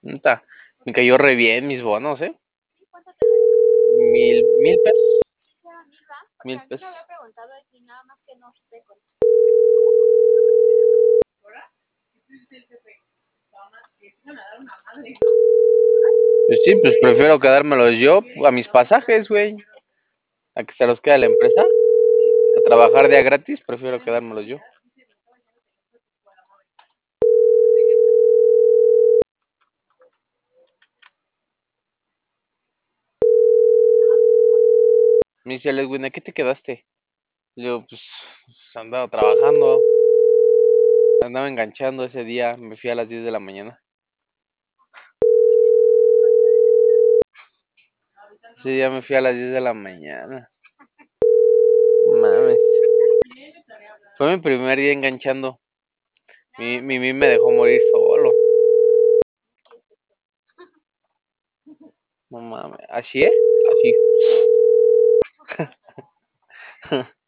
Neta, me cayó re bien mis bonos, ¿eh? Mil pesos. 1000 pesos. Pues sí, pues prefiero quedármelos yo a mis pasajes, güey. A que se los quede la empresa. A trabajar día gratis, prefiero quedármelos yo. Me dice el Edwin, ¿a qué te quedaste? Yo, pues andaba trabajando. Andaba enganchando ese día. Me fui a las 10 de la mañana. Ese día me fui a las 10 de la mañana. Mames. Fue mi primer día enganchando. Mi me dejó morir solo. No mames. ¿Así es? Así.